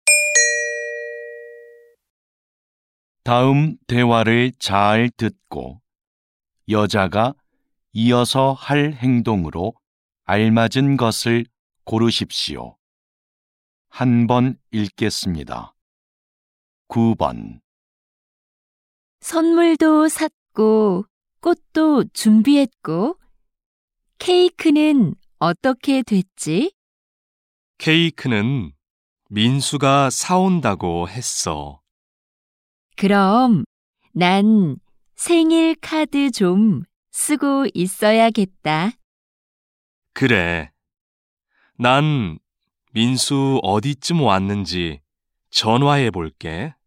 다음 대화를 잘 듣고 여자가 이어서 할 행동으로 알맞은 것을 고르십시오. 한 번 읽겠습니다. 9번. 선물도 샀고 꽃도 준비했고 케이크는 어떻게 됐지? 케이크는 민수가 사온다고 했어. 그럼 난 생일 카드 좀 쓰고 있어야겠다. 그래. 난 민수 어디쯤 왔는지 전화해 볼게.